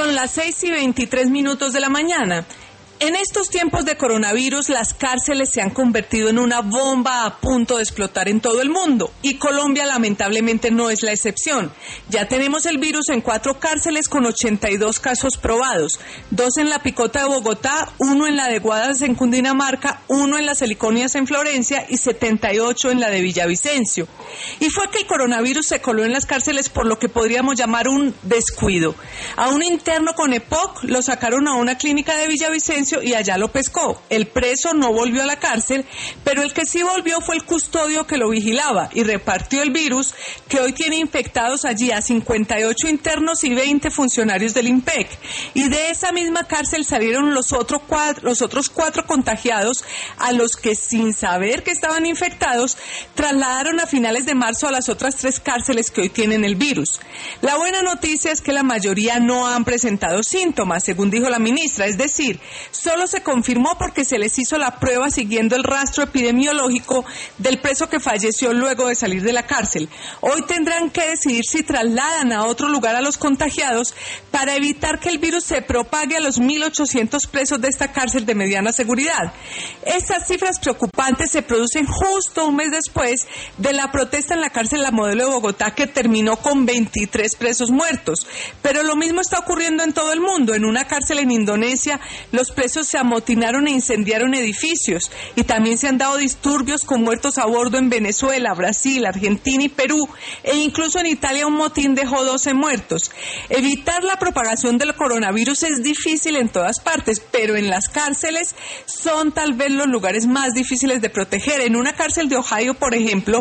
Son las 6:23 de la mañana. En estos tiempos de coronavirus, las cárceles se han convertido en una bomba a punto de explotar en todo el mundo, y Colombia lamentablemente no es la excepción. Ya tenemos el virus en 4 cárceles con 82 casos probados, 2 en la Picota de Bogotá, 1 en la de Guadas en Cundinamarca, 1 en las Heliconias en Florencia y 78 en la de Villavicencio. Y fue que el coronavirus se coló en las cárceles por lo que podríamos llamar un descuido. A un interno con EPOC lo sacaron a una clínica de Villavicencio y allá lo pescó. El preso no volvió a la cárcel, pero el que sí volvió fue el custodio que lo vigilaba y repartió el virus, que hoy tiene infectados allí a 58 internos y 20 funcionarios del IMPEC. Y de esa misma cárcel salieron los otros 4 contagiados, a los que, sin saber que estaban infectados, trasladaron a finales de marzo a las otras 3 cárceles que hoy tienen el virus. La buena noticia es que la mayoría no han presentado síntomas, según dijo la ministra, es decir, solo se confirmó porque se les hizo la prueba siguiendo el rastro epidemiológico del preso que falleció luego de salir de la cárcel. Hoy tendrán que decidir si trasladan a otro lugar a los contagiados para evitar que el virus se propague a los 1.800 presos de esta cárcel de mediana seguridad. Estas cifras preocupantes se producen justo un mes después de la protesta en la cárcel La Modelo de Bogotá, que terminó con 23 presos muertos. Pero lo mismo está ocurriendo en todo el mundo. En una cárcel en Indonesia, los presos se amotinaron e incendiaron edificios, y también se han dado disturbios con muertos a bordo en Venezuela, Brasil, Argentina y Perú, e incluso en Italia un motín dejó 12 muertos. Evitar la propagación del coronavirus es difícil en todas partes, pero en las cárceles son tal vez los lugares más difíciles de proteger. En una cárcel de Ohio, por ejemplo,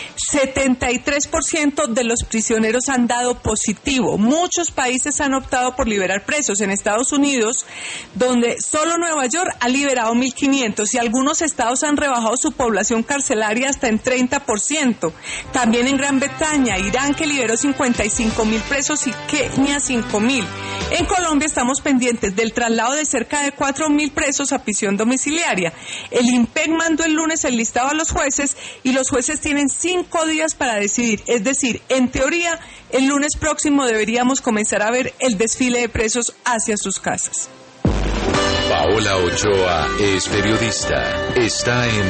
73% de los prisioneros han dado positivo. Muchos países han optado por liberar presos. En Estados Unidos, donde solo Nueva York ha liberado 1.500, y algunos estados han rebajado su población carcelaria hasta en 30%. También en Gran Bretaña, Irán, que liberó 55.000 presos, y Kenia 5.000. En Colombia estamos pendientes del traslado de cerca de 4.000 presos a prisión domiciliaria. El IMPEC mandó el lunes el listado a los jueces, y los jueces tienen 5 días para decidir. Es decir, en teoría, el lunes próximo deberíamos comenzar a ver el desfile de presos hacia sus casas. Paola Ochoa es periodista. Está en